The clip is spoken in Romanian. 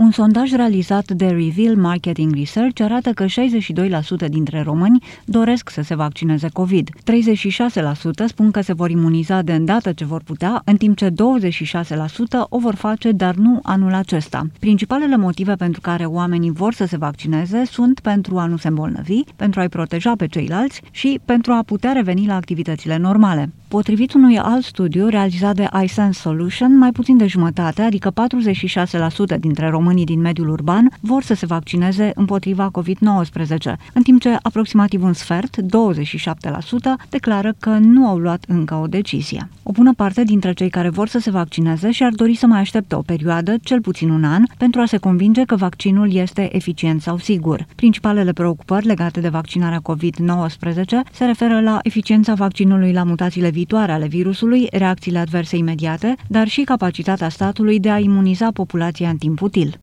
Un sondaj realizat de Reveal Marketing Research arată că 62% dintre români doresc să se vaccineze COVID. 36% spun că se vor imuniza de îndată ce vor putea, în timp ce 26% o vor face, dar nu anul acesta. Principalele motive pentru care oamenii vor să se vaccineze sunt pentru a nu se îmbolnăvi, pentru a-i proteja pe ceilalți și pentru a putea reveni la activitățile normale. Potrivit unui alt studiu realizat de iSense Solution, mai puțin de jumătate, adică 46% dintre românii din mediul urban, vor să se vaccineze împotriva COVID-19, în timp ce aproximativ un sfert, 27%, declară că nu au luat încă o decizie. O bună parte dintre cei care vor să se vaccineze și-ar dori să mai aștepte o perioadă, cel puțin un an, pentru a se convinge că vaccinul este eficient sau sigur. Principalele preocupări legate de vaccinarea COVID-19 se referă la eficiența vaccinului la mutațiile viitoare ale virusului, reacțiile adverse imediate, dar și capacitatea statului de a imuniza populația în timp util.